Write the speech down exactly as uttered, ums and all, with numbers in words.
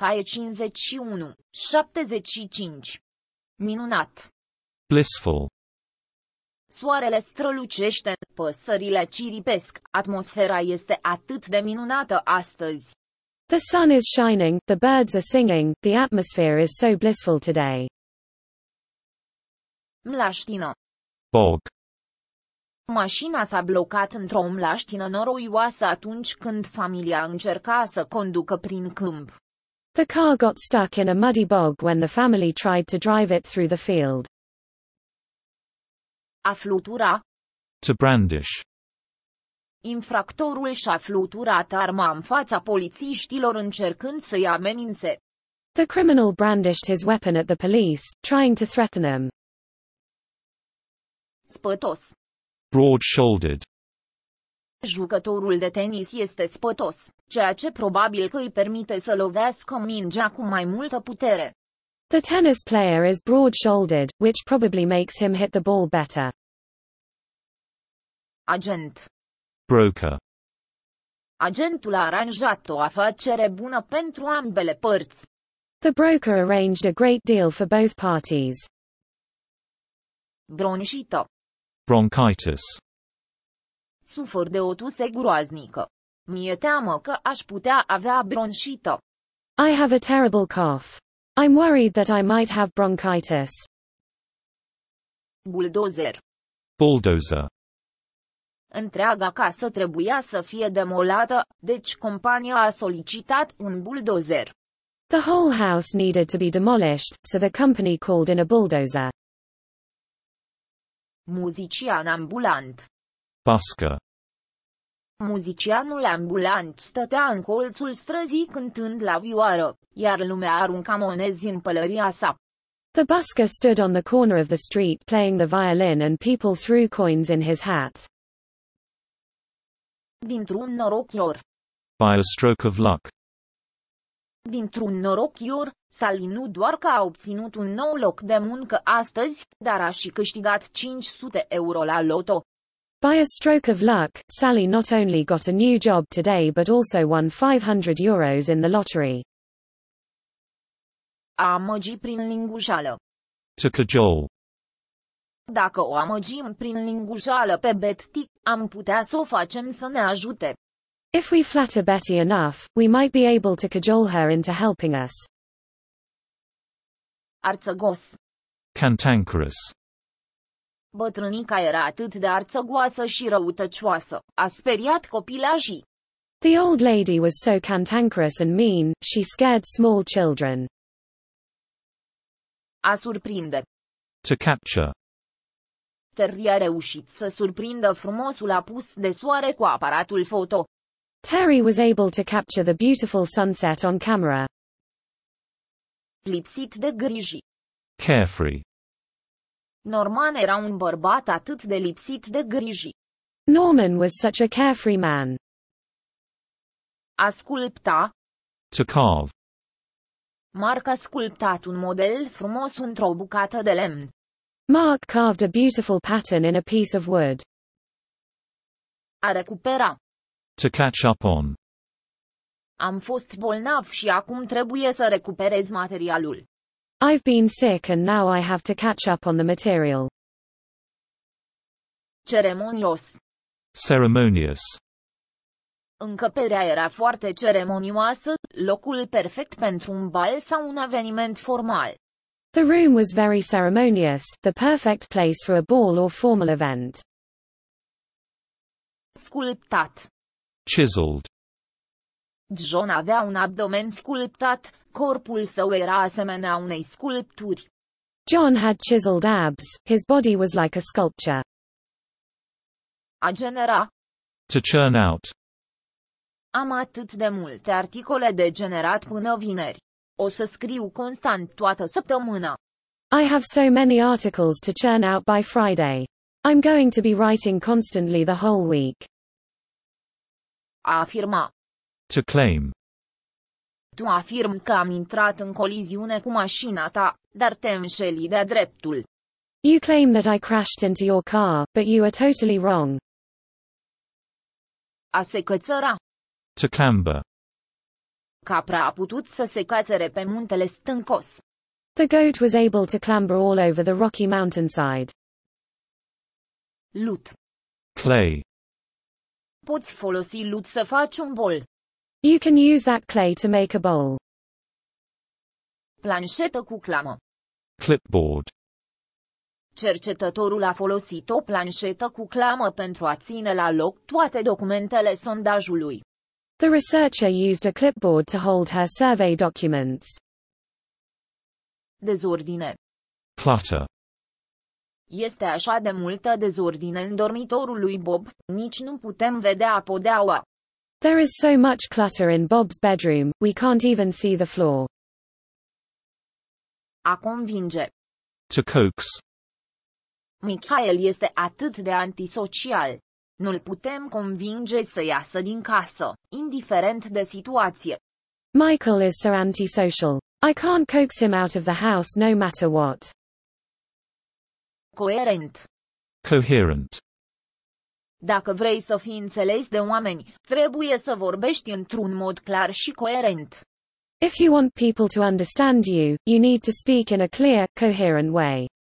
Caie cincizeci și unu, șaptezeci și cinci. Minunat. Blissful. Soarele strălucește, păsările ciripesc, atmosfera este atât de minunată astăzi. The sun is shining, the birds are singing, the atmosphere is so blissful today. Mlaștină. Bog. Mașina s-a blocat într-o mlaștină noroioasă atunci când familia încerca să conducă prin câmp. The car got stuck in a muddy bog when the family tried to drive it through the field. A flutura. To brandish. Infractorul și-a fluturat arma în fața polițiștilor încercând să-i amenințe. The criminal brandished his weapon at the police, trying to threaten them. Spătos. Broad-shouldered. Jucătorul de tenis este spătos, ceea ce probabil că îi permite să lovească mingea cu mai multă putere. The tennis player is broad-shouldered, which probably makes him hit the ball better. Agent. Broker. Agentul a aranjat o afacere bună pentru ambele părți. The broker arranged a great deal for both parties. Bronșită. Bronchitis. Sufăr de o tuse groaznică. Mi-e teamă că aș putea avea bronșită. I have a terrible cough. I'm worried that I might have bronchitis. Buldozer. Bulldozer. Întreaga casă trebuia să fie demolată, deci compania a solicitat un buldozer. The whole house needed to be demolished, so the company called in a bulldozer. Muzician ambulant. Busker. Muzicianul ambulant stătea în colțul străzii cântând la vioară, iar lumea arunca monezi în pălăria sa. The busker stood on the corner of the street playing the violin and people threw coins in his hat. Dintr-un norochior. By a stroke of luck. Dintr-un norochior, Sally nu doar că a obținut un nou loc de muncă astăzi, dar a și câștigat cinci sute euro la loto. By a stroke of luck, Sally not only got a new job today but also won five hundred euros in the lottery. A amăgi prin lingușală. To cajole. Dacă o amăgim prin lingușală pe Betty, am putea să o facem să ne ajute. If we flatter Betty enough, we might be able to cajole her into helping us. Arțăgos. Cantankerous. Bătrânica era atât de arțăgoasă și răutăcioasă, a speriat copilajii. The old lady was so cantankerous and mean, she scared small children. A surprinde. To capture. Terry a reușit să surprindă frumosul apus de soare cu aparatul foto. Terry was able to capture the beautiful sunset on camera. Lipsit de griji. Carefree. Norman era un bărbat atât de lipsit de griji. Norman was such a carefree man. A sculpta. To carve. Mark a sculptat un model frumos într-o bucată de lemn. Mark carved a beautiful pattern in a piece of wood. A recupera. To catch up on. Am fost bolnav și acum trebuie să recuperez materialul. I've been sick and now I have to catch up on the material. Ceremonios. Ceremonious. Încăperea era foarte ceremonioasă, locul perfect pentru un bal sau un eveniment formal. The room was very ceremonious, the perfect place for a ball or formal event. Sculptat. Chiseled. John avea un abdomen sculptat, corpul său era asemenea unei sculpturi. John had chiseled abs, his body was like a sculpture. A genera. To churn out. Am atât de multe articole de generat până vineri. O să scriu constant toată săptămâna. I have so many articles to churn out by Friday. I'm going to be writing constantly the whole week. A afirma. To claim. Tu afirmi că am intrat în coliziune cu mașina ta, dar te înșeli de-a dreptul. You claim that I crashed into your car, but you are totally wrong. A se cățăra. To clamber. Capra a putut să se cațere pe muntele stâncos. The goat was able to clamber all over the rocky mountainside. Lut. Clay. Poți folosi lut să faci un bol. You can use that clay to make a bowl. Planșetă cu clamă. Clipboard. Cercetătorul a folosit o planșetă cu clamă pentru a ține la loc toate documentele sondajului. The researcher used a clipboard to hold her survey documents. Dezordine. Clutter. Este așa de multă dezordine în dormitorul lui Bob, nici nu putem vedea podeaua. There is so much clutter in Bob's bedroom, we can't even see the floor. A convinge. To coax. Michael este atât de antisocial. Nu-l putem convinge să iasă din casă, indiferent de situație. Michael is so antisocial. I can't coax him out of the house no matter what. Coerent. Coherent. Dacă vrei să fii înțeles de oameni, trebuie să vorbești într-un mod clar și coerent. If you want people to understand you, you need to speak in a clear, coherent way.